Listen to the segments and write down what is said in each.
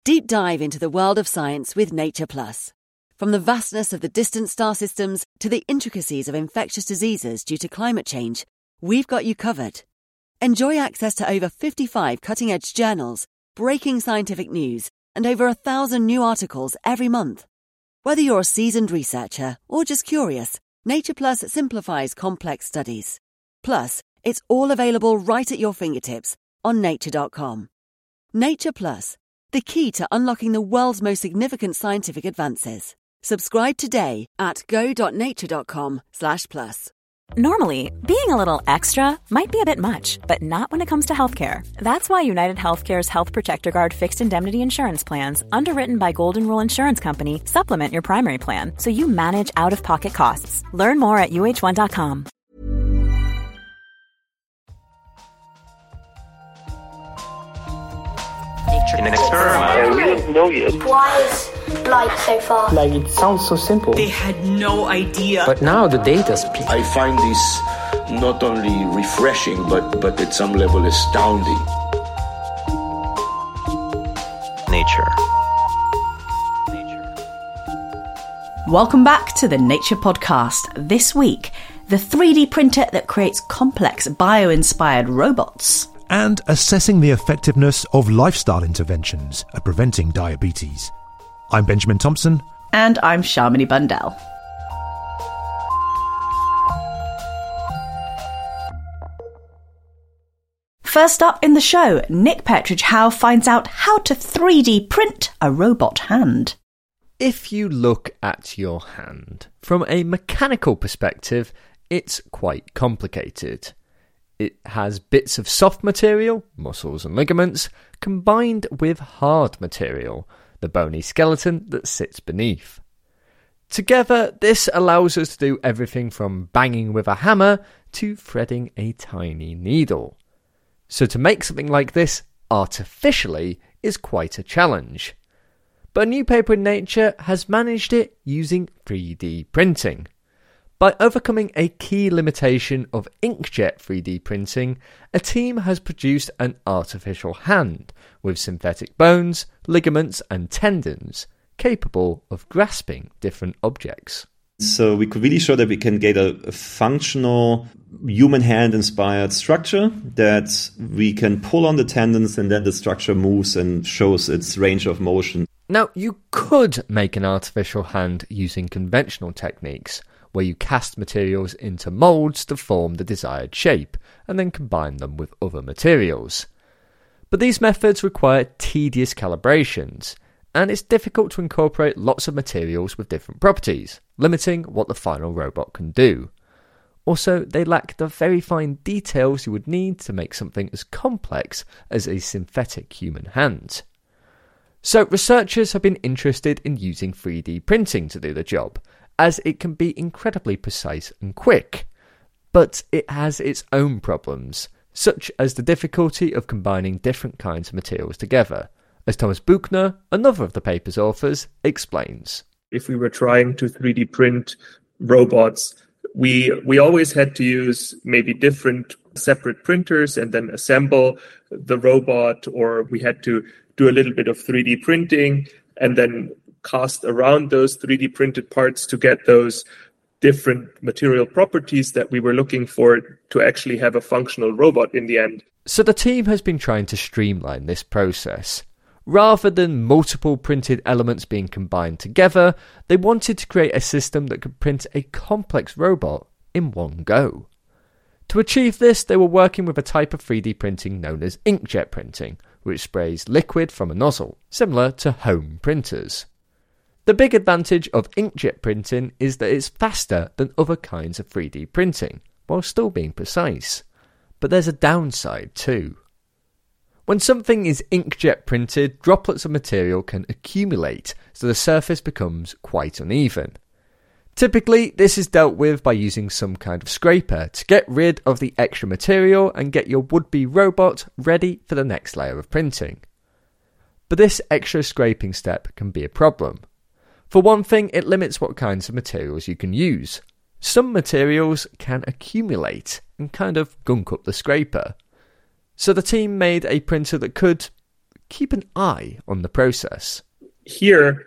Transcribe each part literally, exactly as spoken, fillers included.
Deep dive into the world of science with Nature Plus. From the vastness of the distant star systems to the intricacies of infectious diseases due to climate change, we've got you covered. Enjoy access to over fifty-five cutting-edge journals, breaking scientific news, and over a thousand new articles every month. Whether you're a seasoned researcher or just curious, Nature Plus simplifies complex studies. Plus, it's all available right at your fingertips on nature dot com. Nature Plus, the key to unlocking the world's most significant scientific advances. Subscribe today at go dot nature dot com slash plus. Normally, being a little extra might be a bit much, but not when it comes to healthcare. That's why United Healthcare's Health Protector Guard fixed indemnity insurance plans, underwritten by Golden Rule Insurance Company, supplement your primary plan so you manage out-of-pocket costs. Learn more at U H one dot com. In an experiment. I really don't know yet. Why is light so far? Like, it sounds so simple. They had no idea. But now the data speaks. I find this not only refreshing, but, but at some level astounding. Nature. Welcome back to the Nature Podcast. This week, the three D printer that creates complex bio-inspired robots. And assessing the effectiveness of lifestyle interventions at preventing diabetes. I'm Benjamin Thompson. And I'm Shamini Bundell. First up in the show, Nick Petridge-Howe finds out how to three D print a robot hand. If you look at your hand from a mechanical perspective, it's quite complicated. It has bits of soft material, muscles and ligaments, combined with hard material, the bony skeleton that sits beneath. Together, this allows us to do everything from banging with a hammer to threading a tiny needle. So to make something like this artificially is quite a challenge. But a new paper in Nature has managed it using three D printing. By overcoming a key limitation of inkjet three D printing, a team has produced an artificial hand with synthetic bones, ligaments and tendons, capable of grasping different objects. So we could really show that we can get a, a functional human hand-inspired structure that we can pull on the tendons and then the structure moves and shows its range of motion. Now, you could make an artificial hand using conventional techniques, where you cast materials into moulds to form the desired shape, and then combine them with other materials. But these methods require tedious calibrations, and it's difficult to incorporate lots of materials with different properties, limiting what the final robot can do. Also, they lack the very fine details you would need to make something as complex as a synthetic human hand. So researchers have been interested in using three D printing to do the job, as it can be incredibly precise and quick. But it has its own problems, such as the difficulty of combining different kinds of materials together, as Thomas Buchner, another of the paper's authors, explains. If we were trying to three D print robots, we we always had to use maybe different separate printers and then assemble the robot, or we had to do a little bit of three D printing and then cast around those three D printed parts to get those different material properties that we were looking for to actually have a functional robot in the end. So the team has been trying to streamline this process. Rather than multiple printed elements being combined together, they wanted to create a system that could print a complex robot in one go. To achieve this, they were working with a type of three D printing known as inkjet printing, which sprays liquid from a nozzle, similar to home printers. The big advantage of inkjet printing is that it's faster than other kinds of three D printing, while still being precise. But there's a downside too. When something is inkjet printed, droplets of material can accumulate, so the surface becomes quite uneven. Typically, this is dealt with by using some kind of scraper to get rid of the extra material and get your would-be robot ready for the next layer of printing. But this extra scraping step can be a problem. For one thing, it limits what kinds of materials you can use. Some materials can accumulate and kind of gunk up the scraper. So the team made a printer that could keep an eye on the process. Here,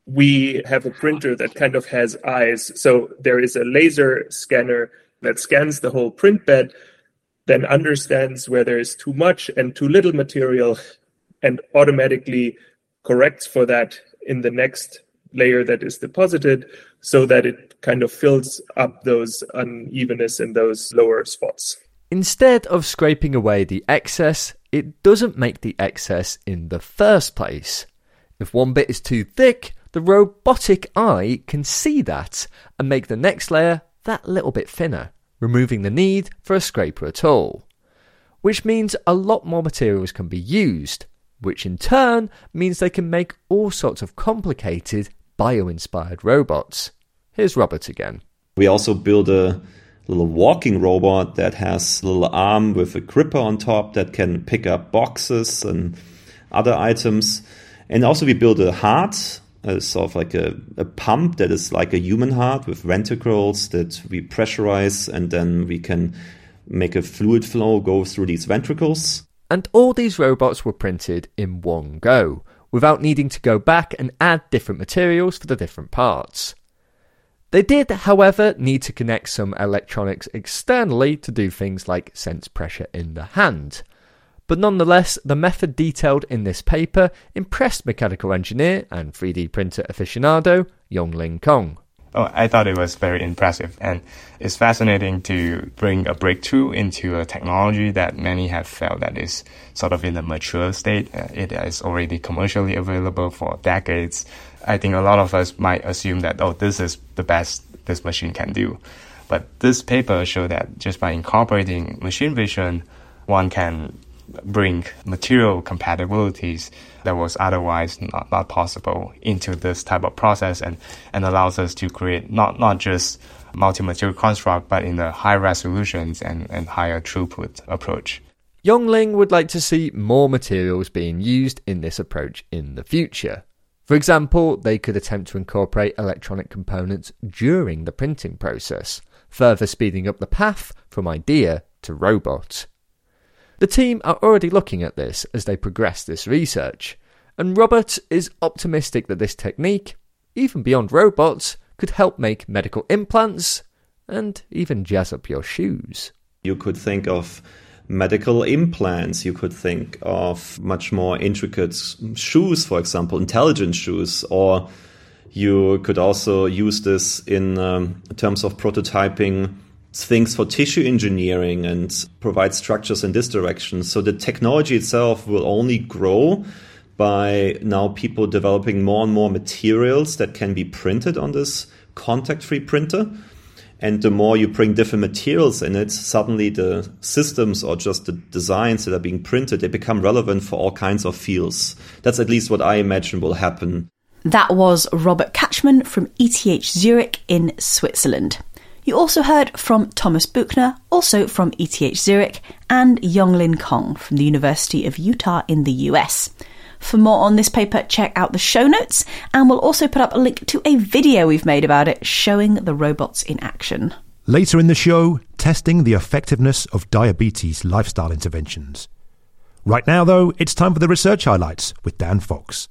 we have a printer that kind of has eyes. So there is a laser scanner that scans the whole print bed, then understands where there is too much and too little material, and automatically corrects for that in the next layer that is deposited, so that it kind of fills up those unevenness in those lower spots. Instead of scraping away the excess, it doesn't make the excess in the first place. If one bit is too thick, the robotic eye can see that and make the next layer that little bit thinner, removing the need for a scraper at all. Which means a lot more materials can be used, which in turn means they can make all sorts of complicated bio-inspired robots. Here's Robert again. We also build a little walking robot that has a little arm with a gripper on top that can pick up boxes and other items. And also we build a heart, uh, sort of like a, a pump that is like a human heart with ventricles that we pressurize, and then we can make a fluid flow go through these ventricles. And all these robots were printed in one go, without needing to go back and add different materials for the different parts. They did, however, need to connect some electronics externally to do things like sense pressure in the hand. But nonetheless, the method detailed in this paper impressed mechanical engineer and three D printer aficionado Yonglin Kong. Oh, I thought it was very impressive, and it's fascinating to bring a breakthrough into a technology that many have felt that is sort of in a mature state. Uh, it is already commercially available for decades. I think a lot of us might assume that, oh, this is the best this machine can do. But this paper showed that just by incorporating machine vision, one can bring material compatibilities that was otherwise not, not possible into this type of process, and, and allows us to create not, not just multi-material construct, but in the high resolutions and, and higher throughput approach. Yongling would like to see more materials being used in this approach in the future. For example, they could attempt to incorporate electronic components during the printing process, further speeding up the path from idea to robot. The team are already looking at this as they progress this research, and Robert is optimistic that this technique, even beyond robots, could help make medical implants and even jazz up your shoes. You could think of medical implants, you could think of much more intricate shoes, for example, intelligent shoes, or you could also use this in um, terms of prototyping things for tissue engineering and provide structures in this direction. So the technology itself will only grow by now people developing more and more materials that can be printed on this contact-free printer. And the more you bring different materials in it, suddenly the systems or just the designs that are being printed, they become relevant for all kinds of fields. That's at least what I imagine will happen. That was Robert Kachman from E T H Zurich in Switzerland. You also heard from Thomas Buchner, also from E T H Zurich, and Yonglin Kong from the University of Utah in the U S. For more on this paper, check out the show notes, and we'll also put up a link to a video we've made about it showing the robots in action. Later in the show, testing the effectiveness of diabetes lifestyle interventions. Right now, though, it's time for the research highlights with Dan Fox.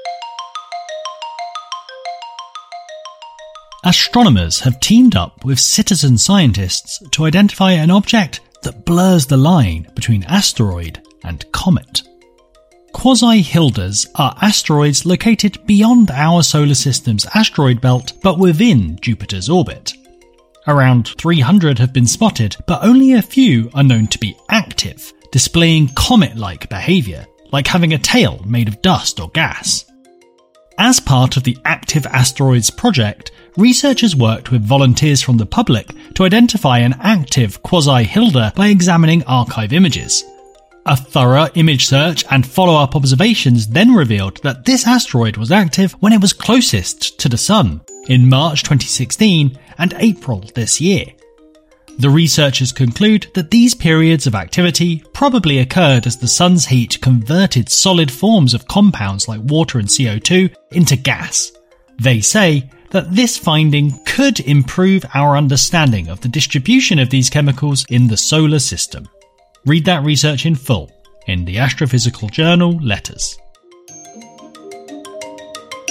Astronomers have teamed up with citizen scientists to identify an object that blurs the line between asteroid and comet. Quasi-Hildas are asteroids located beyond our solar system's asteroid belt but within Jupiter's orbit. Around three hundred have been spotted, but only a few are known to be active, displaying comet-like behaviour, like having a tail made of dust or gas. As part of the Active Asteroids project, researchers worked with volunteers from the public to identify an active Quasi-Hilda by examining archive images. A thorough image search and follow-up observations then revealed that this asteroid was active when it was closest to the Sun, in March twenty sixteen and April this year. The researchers conclude that these periods of activity probably occurred as the Sun's heat converted solid forms of compounds like water and C O two into gas. They say that this finding could improve our understanding of the distribution of these chemicals in the solar system. Read that research in full in the Astrophysical Journal Letters.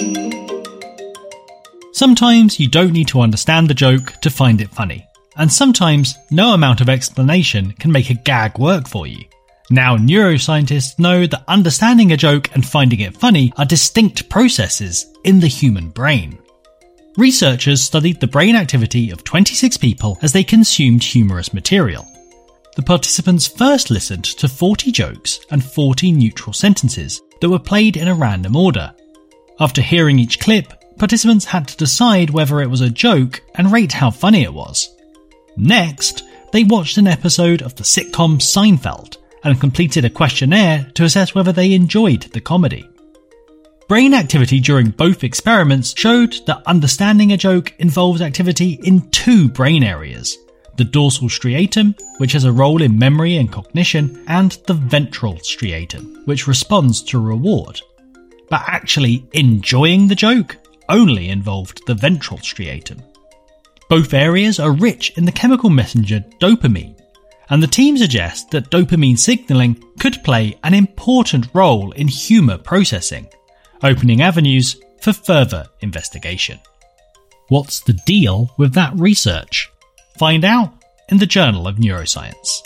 Sometimes you don't need to understand the joke to find it funny, and sometimes no amount of explanation can make a gag work for you. Now neuroscientists know that understanding a joke and finding it funny are distinct processes in the human brain. Researchers studied the brain activity of twenty-six people as they consumed humorous material. The participants first listened to forty jokes and forty neutral sentences that were played in a random order. After hearing each clip, participants had to decide whether it was a joke and rate how funny it was. Next, they watched an episode of the sitcom Seinfeld and completed a questionnaire to assess whether they enjoyed the comedy. Brain activity during both experiments showed that understanding a joke involves activity in two brain areas: the dorsal striatum, which has a role in memory and cognition, and the ventral striatum, which responds to reward. But actually enjoying the joke only involved the ventral striatum. Both areas are rich in the chemical messenger dopamine, and the team suggests that dopamine signalling could play an important role in humour processing, opening avenues for further investigation. What's the deal with that research? Find out in the Journal of Neuroscience.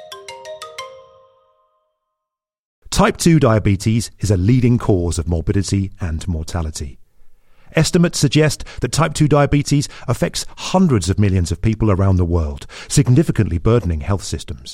Type two diabetes is a leading cause of morbidity and mortality. Estimates suggest that type two diabetes affects hundreds of millions of people around the world, significantly burdening health systems.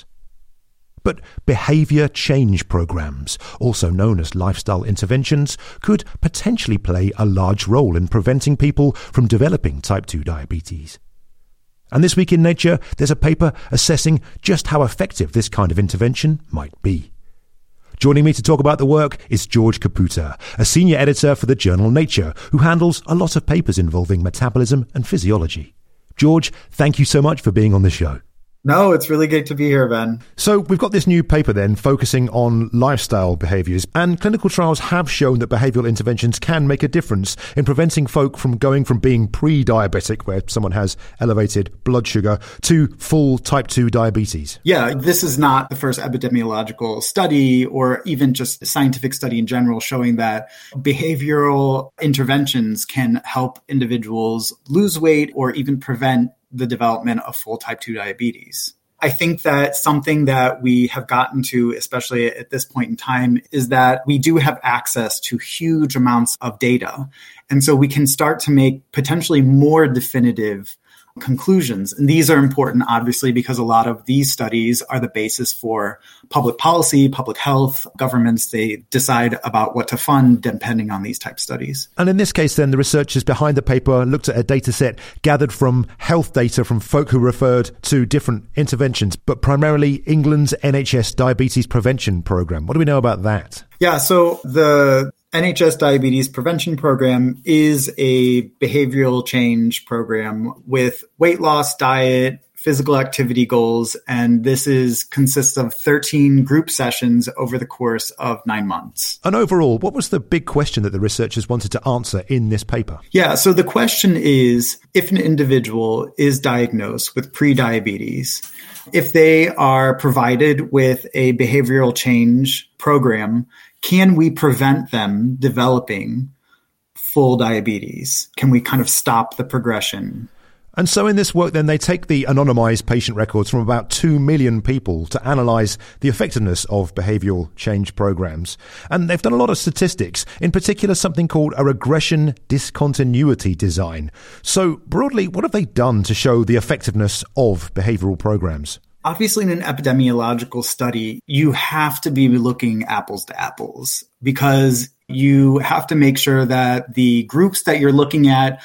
But behaviour change programs, also known as lifestyle interventions, could potentially play a large role in preventing people from developing type two diabetes. And this week in Nature, there's a paper assessing just how effective this kind of intervention might be. Joining me to talk about the work is George Caputa, a senior editor for the journal Nature, who handles a lot of papers involving metabolism and physiology. George, thank you so much for being on the show. No, it's really great to be here, Ben. So we've got this new paper then focusing on lifestyle behaviours, and clinical trials have shown that behavioural interventions can make a difference in preventing folk from going from being pre-diabetic, where someone has elevated blood sugar, to full type two diabetes. Yeah, this is not the first epidemiological study or even just scientific study in general showing that behavioural interventions can help individuals lose weight or even prevent the development of full type two diabetes. I think that something that we have gotten to, especially at this point in time, is that we do have access to huge amounts of data. And so we can start to make potentially more definitive conclusions. And these are important, obviously, because a lot of these studies are the basis for public policy, public health. Governments, they decide about what to fund depending on these type studies. And in this case, then, the researchers behind the paper looked at a data set gathered from health data from folk who referred to different interventions, but primarily England's N H S diabetes prevention programme. What do we know about that? Yeah, so the N H S Diabetes Prevention Program is a behavioral change program with weight loss, diet, physical activity goals, and this is consists of thirteen group sessions over the course of nine months. And overall, what was the big question that the researchers wanted to answer in this paper? Yeah, so the question is, if an individual is diagnosed with prediabetes, if they are provided with a behavioral change program, can we prevent them developing full diabetes? Can we kind of stop the progression? And so in this work, then, they take the anonymised patient records from about two million people to analyse the effectiveness of behavioural change programs. And they've done a lot of statistics, in particular something called a regression discontinuity design. So broadly, what have they done to show the effectiveness of behavioural programs? Obviously, in an epidemiological study, you have to be looking apples to apples because you have to make sure that the groups that you're looking at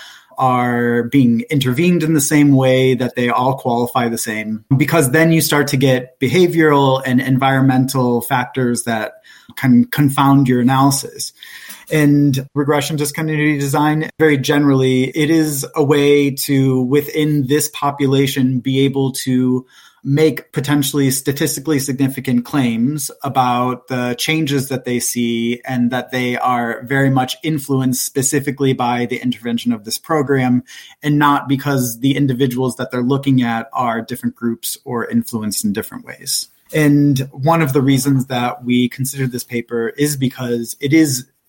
are being intervened in the same way, that they all qualify the same, because then you start to get behavioral and environmental factors that can confound your analysis. And regression discontinuity design, very generally, it is a way to, within this population, be able to make potentially statistically significant claims about the changes that they see and that they are very much influenced specifically by the intervention of this program and not because the individuals that they're looking at are different groups or influenced in different ways. And one of the reasons that we considered this paper is because it is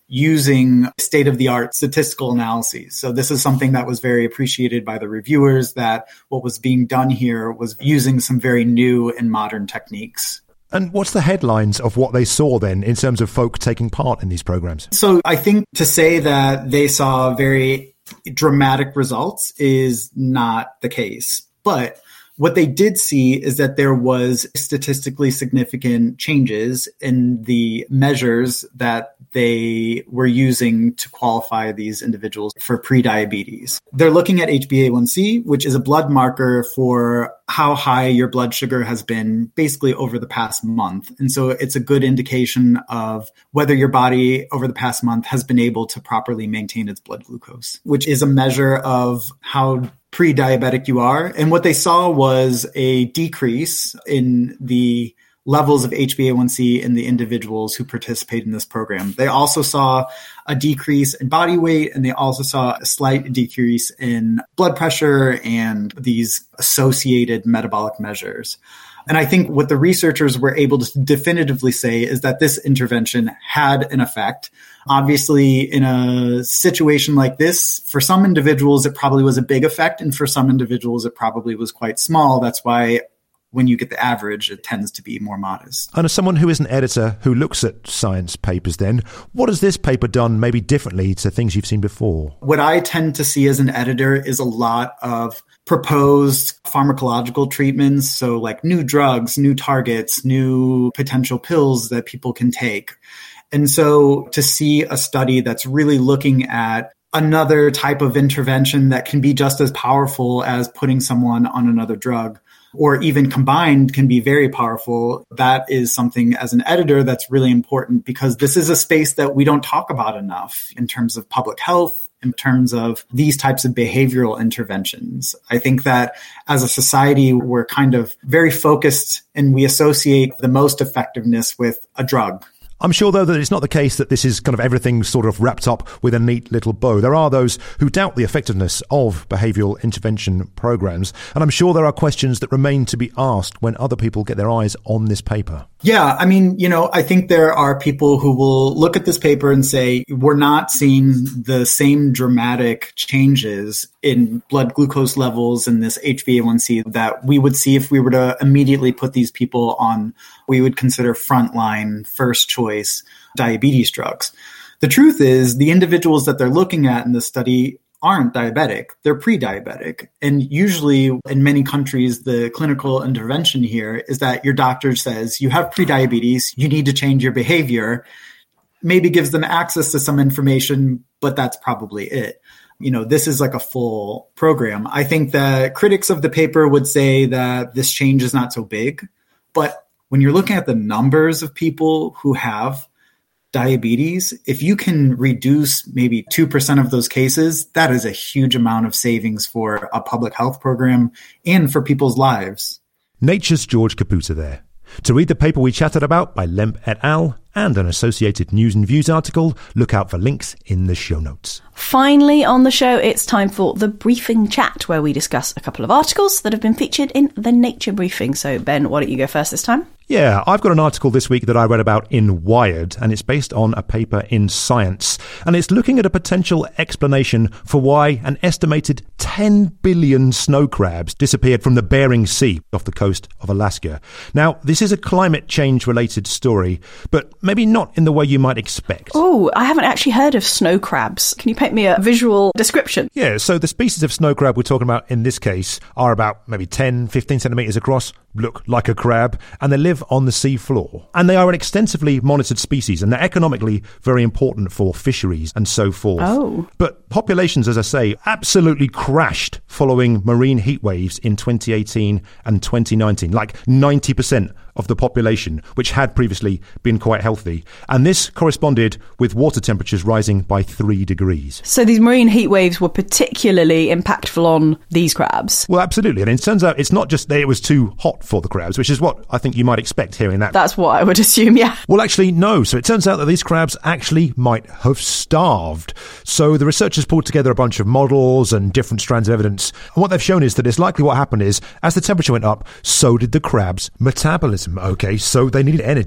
using state-of-the-art statistical analyses. So this is something that was very appreciated by the reviewers, that what was being done here was using some very new and modern techniques. And what's the headlines of what they saw then in terms of folk taking part in these programs? So I think to say that they saw very dramatic results is not the case. But what they did see is that there was statistically significant changes in the measures that they were using to qualify these individuals for prediabetes. They're looking at H b A one C, which is a blood marker for how high your blood sugar has been basically over the past month. And so it's a good indication of whether your body over the past month has been able to properly maintain its blood glucose, which is a measure of how pre-diabetic you are. And what they saw was a decrease in the levels of H b A one C in the individuals who participate in this program. They also saw a decrease in body weight, and they also saw a slight decrease in blood pressure and these associated metabolic measures. And I think what the researchers were able to definitively say is that this intervention had an effect. Obviously, in a situation like this, for some individuals, it probably was a big effect. And for some individuals, it probably was quite small. That's why when you get the average, it tends to be more modest. And as someone who is an editor who looks at science papers then, what has this paper done maybe differently to things you've seen before? What I tend to see as an editor is a lot of proposed pharmacological treatments. So like new drugs, new targets, new potential pills that people can take. And so to see a study that's really looking at another type of intervention that can be just as powerful as putting someone on another drug, or even combined can be very powerful. That is something as an editor that's really important, because this is a space that we don't talk about enough in terms of public health, in terms of these types of behavioral interventions. I think that as a society, we're kind of very focused and we associate the most effectiveness with a drug. I'm sure, though, that it's not the case that this is kind of everything sort of wrapped up with a neat little bow. There are those who doubt the effectiveness of behavioural intervention programs. And I'm sure there are questions that remain to be asked when other people get their eyes on this paper. Yeah, I mean, you know, I think there are people who will look at this paper and say, we're not seeing the same dramatic changes in blood glucose levels in this H b A one C that we would see if we were to immediately put these people on we would consider frontline, first choice diabetes drugs. The truth is, the individuals that they're looking at in this study aren't diabetic, they're pre-diabetic. And usually in many countries, the clinical intervention here is that your doctor says you have pre-diabetes, you need to change your behavior, maybe gives them access to some information, but that's probably it. You know, this is like a full program. I think that critics of the paper would say that this change is not so big, but when you're looking at the numbers of people who have diabetes, if you can reduce maybe two percent of those cases, that is a huge amount of savings for a public health program and for people's lives. Nature's George Caputa there. To read the paper we chatted about by Lemp et al. And an associated News and Views article, look out for links in the show notes. Finally on the show, it's time for the Briefing Chat, where we discuss a couple of articles that have been featured in the Nature Briefing. So, Ben, why don't you go first this time? Yeah, I've got an article this week that I read about in Wired, and it's based on a paper in Science. And it's looking at a potential explanation for why an estimated ten billion snow crabs disappeared from the Bering Sea off the coast of Alaska. Now, this is a climate change related story, but maybe not in the way you might expect. Oh, I haven't actually heard of snow crabs. Can you paint me a visual description? Yeah, so the species of snow crab we're talking about in this case are about maybe ten, fifteen centimetres across, look like a crab, and they live on the sea floor. And they are an extensively monitored species, and they're economically very important for fisheries and so forth. Oh. But populations, as I say, absolutely crashed following marine heat waves in twenty eighteen and twenty nineteen, like ninety percent of the population, which had previously been quite healthy. And this corresponded with water temperatures rising by three degrees. So these marine heat waves were particularly impactful on these crabs? Well, absolutely. And it turns out it's not just that it was too hot for the crabs, which is what I think you might expect hearing that. That's what I would assume, yeah. Well, actually, no. So it turns out that these crabs actually might have starved. So the researchers pulled together a bunch of models and different strands of evidence. And what they've shown is that it's likely what happened is, as the temperature went up, so did the crabs' metabolism. Okay, so they needed energy.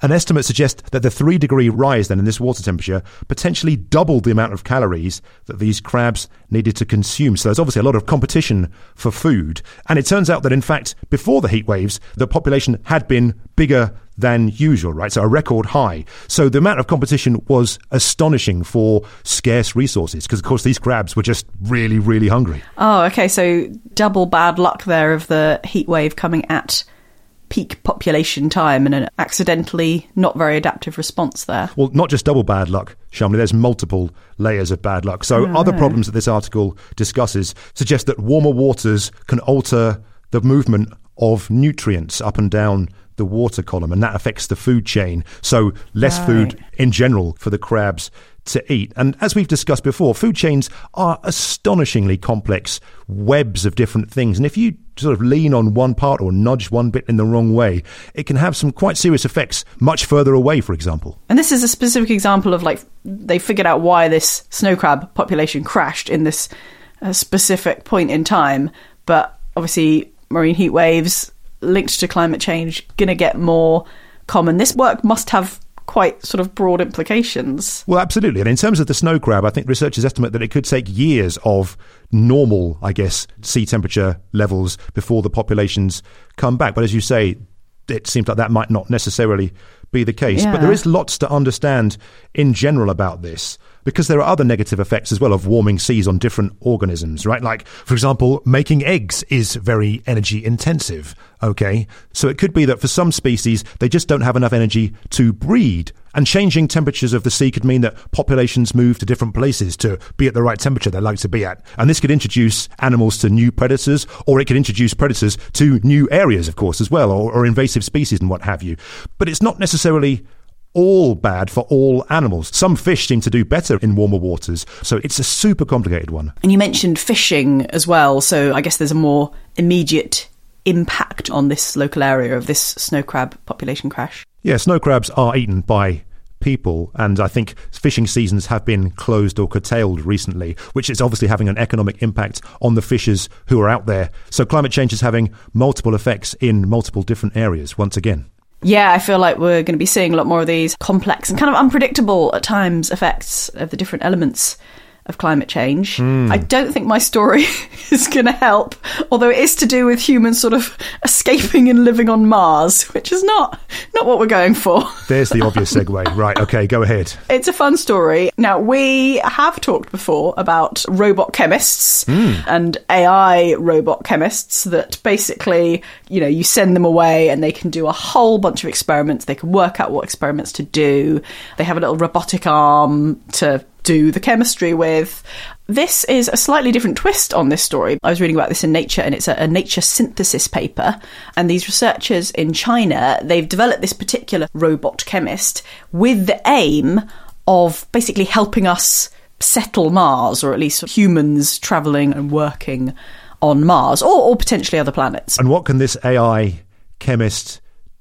An estimate suggests that the three degree rise then in this water temperature potentially doubled the amount of calories that these crabs needed to consume. So there's obviously a lot of competition for food. And it turns out that, in fact, before the heat waves, the population had been bigger than usual, right? So a record high. So the amount of competition was astonishing for scarce resources because, of course, these crabs were just really, really hungry. Oh, okay. So double bad luck there of the heat wave coming at peak population time and an accidentally not very adaptive response there. Well, not just double bad luck, Shamli, there's multiple layers of bad luck. So Oh, other no. problems that this article discusses suggest that warmer waters can alter the movement of nutrients up and down the water column, and that affects the food chain. So less Right. food in general for the crabs to eat. And as we've discussed before, food chains are astonishingly complex webs of different things. And if you sort of lean on one part or nudge one bit in the wrong way, it can have some quite serious effects much further away, for example. And this is a specific example of, like, they figured out why this snow crab population crashed in this uh, specific point in time. But obviously, marine heat waves linked to climate change going to get more common. This work must have quite sort of broad implications. Well, absolutely. And in terms of the snow crab, I think researchers estimate that it could take years of normal, I guess, sea temperature levels before the populations come back. But as you say, it seems like that might not necessarily be the case. Yeah. But there is lots to understand in general about this, because there are other negative effects as well of warming seas on different organisms, right? Like, for example, making eggs is very energy intensive, okay? So it could be that for some species, they just don't have enough energy to breed. And changing temperatures of the sea could mean that populations move to different places to be at the right temperature they like to be at. And this could introduce animals to new predators, or it could introduce predators to new areas, of course, as well, or, or invasive species and what have you. But it's not necessarily all bad for all animals. Some fish seem to do better in warmer waters, so it's a super complicated one. And you mentioned fishing as well, so I guess there's a more immediate impact on this local area of this snow crab population crash. Yeah, snow crabs are eaten by people, and I think fishing seasons have been closed or curtailed recently, which is obviously having an economic impact on the fishers who are out there. So climate change is having multiple effects in multiple different areas once again. Yeah, I feel like we're going to be seeing a lot more of these complex and kind of unpredictable at times effects of the different elements of climate change. Mm. I don't think my story is going to help, although it is to do with humans sort of escaping and living on Mars, which is not not what we're going for. There's the obvious segue. Right, okay, go ahead. It's a fun story. Now, we have talked before about robot chemists Mm. and A I robot chemists that basically, you know, you send them away and they can do a whole bunch of experiments. They can work out what experiments to do. They have a little robotic arm to do the chemistry with. This is a slightly different twist on this story. I was reading about this in Nature, and it's a, a Nature synthesis paper. And these researchers in China, they've developed this particular robot chemist with the aim of basically helping us settle Mars, or at least humans travelling and working on Mars, or, or potentially other planets. And what can this A I chemist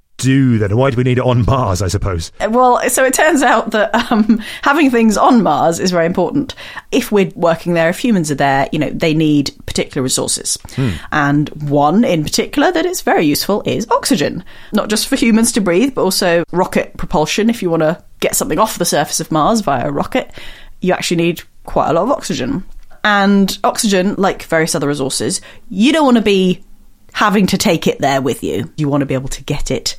do then? Why do we need it on Mars, I suppose? Well, so it turns out that um, having things on Mars is very important. If we're working there, if humans are there, you know, they need particular resources. Hmm. And one in particular that is very useful is oxygen. Not just for humans to breathe, but also rocket propulsion. If you want to get something off the surface of Mars via a rocket, you actually need quite a lot of oxygen. And oxygen, like various other resources, you don't want to be having to take it there with you. You want to be able to get it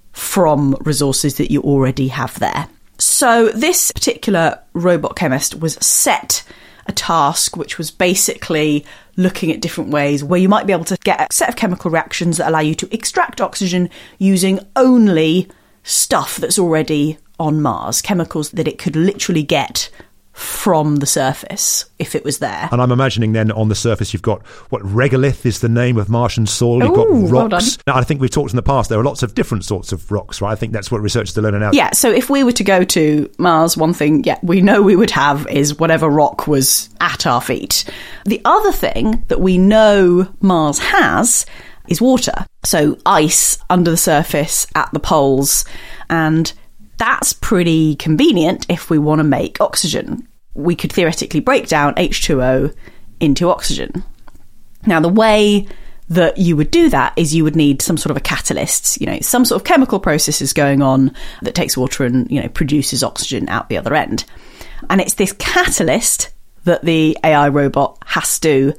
from resources that you already have there. So this particular robot chemist was set a task which was basically looking at different ways where you might be able to get a set of chemical reactions that allow you to extract oxygen using only stuff that's already on Mars, chemicals that it could literally get from the surface if it was there. And I'm imagining then on the surface you've got, what, regolith is the name of Martian soil. You've Ooh, got well rocks. done. Now, I think we've talked in the past, there are lots of different sorts of rocks, right? I think that's what researchers are learning now. Yeah, so if we were to go to Mars, one thing, yeah, we know we would have is whatever rock was at our feet. The other thing that we know Mars has is water. So ice under the surface at the poles. And that's pretty convenient if we want to make oxygen. We could theoretically break down H two O into oxygen. Now, the way that you would do that is you would need some sort of a catalyst, you know, some sort of chemical process is going on that takes water and, you know, produces oxygen out the other end. And it's this catalyst that the A I robot has to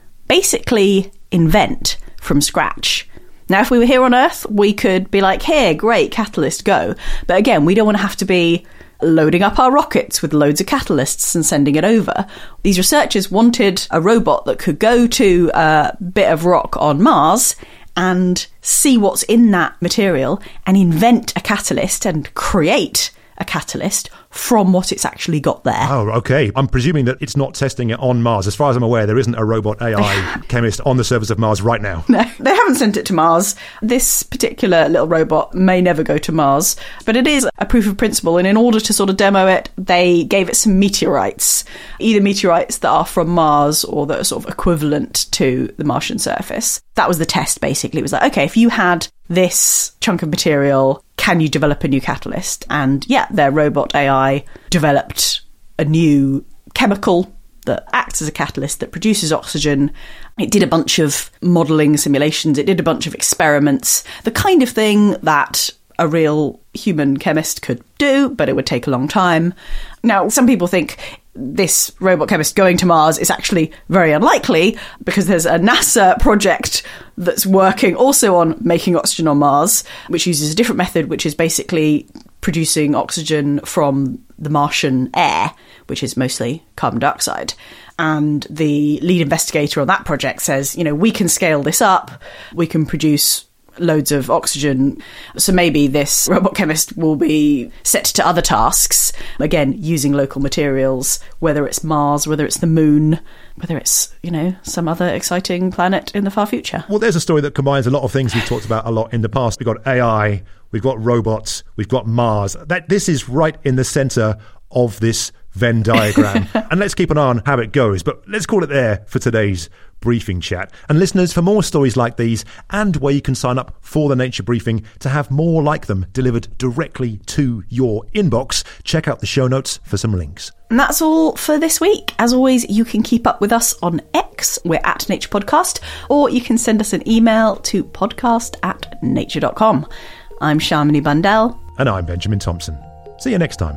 basically invent from scratch. Now, if we were here on Earth, we could be like, here, great, catalyst, go. But again, we don't want to have to be loading up our rockets with loads of catalysts and sending it over. These researchers wanted a robot that could go to a bit of rock on Mars and see what's in that material and invent a catalyst and create a catalyst from what it's actually got there. Oh, okay. I'm presuming that it's not testing it on Mars. As far as I'm aware, there isn't a robot A I chemist on the surface of Mars right now. No, they haven't sent it to Mars. This particular little robot may never go to Mars, but it is a proof of principle. And in order to sort of demo it, they gave it some meteorites, either meteorites that are from Mars or that are sort of equivalent to the Martian surface. That was the test, basically. It was like, okay, if you had this chunk of material, can you develop a new catalyst? And yeah, their robot A I developed a new chemical that acts as a catalyst that produces oxygen. It did a bunch of modelling simulations. It did a bunch of experiments, the kind of thing that a real human chemist could do, but it would take a long time. Now, some people think this robot chemist going to Mars is actually very unlikely because there's a NASA project that's working also on making oxygen on Mars, which uses a different method, which is basically producing oxygen from the Martian air, which is mostly carbon dioxide. And the lead investigator on that project says, you know, we can scale this up, we can produce loads of oxygen. So maybe this robot chemist will be set to other tasks, again, using local materials, whether it's Mars, whether it's the moon, whether it's, you know, some other exciting planet in the far future. Well, there's a story that combines a lot of things we've talked about a lot in the past. We've got A I, we've got robots, we've got Mars. That this is right in the centre of this Venn diagram. And let's keep an eye on how it goes. But let's call it there for today's briefing chat. And listeners, for more stories like these and where you can sign up for the Nature Briefing to have more like them delivered directly to your inbox, check out the show notes for some links. And that's all for this week. As always, you can keep up with us on X. We're at Nature Podcast, or you can send us an email to podcast at nature dot com. I'm Shamini Bundell. And I'm Benjamin Thompson. See you next time.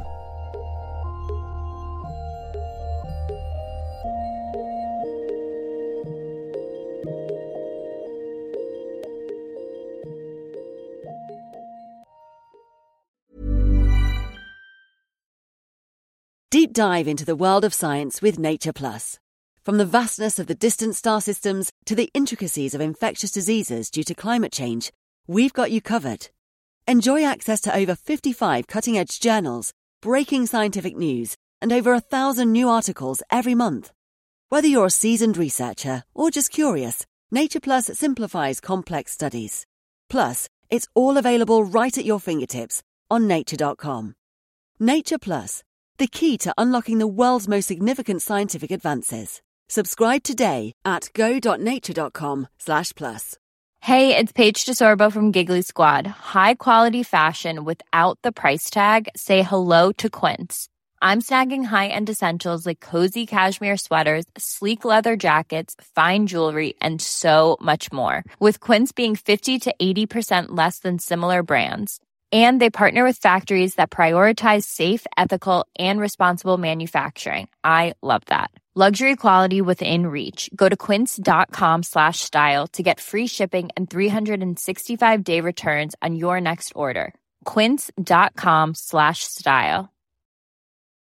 Deep dive into the world of science with Nature Plus. From the vastness of the distant star systems to the intricacies of infectious diseases due to climate change, we've got you covered. Enjoy access to over fifty-five cutting-edge journals, breaking scientific news, and over a thousand new articles every month. Whether you're a seasoned researcher or just curious, Nature Plus simplifies complex studies. Plus, it's all available right at your fingertips on nature dot com. Nature Plus, the key to unlocking the world's most significant scientific advances. Subscribe today at go dot nature dot com slash plus. Hey, it's Paige DeSorbo from Giggly Squad. High quality fashion without the price tag. Say hello to Quince. I'm snagging high-end essentials like cozy cashmere sweaters, sleek leather jackets, fine jewelry, and so much more. With Quince being fifty to eighty percent less than similar brands. And they partner with factories that prioritize safe, ethical, and responsible manufacturing. I love that. Luxury quality within reach. Go to quince dot com slash style to get free shipping and three sixty-five day returns on your next order. quince dot com slash style.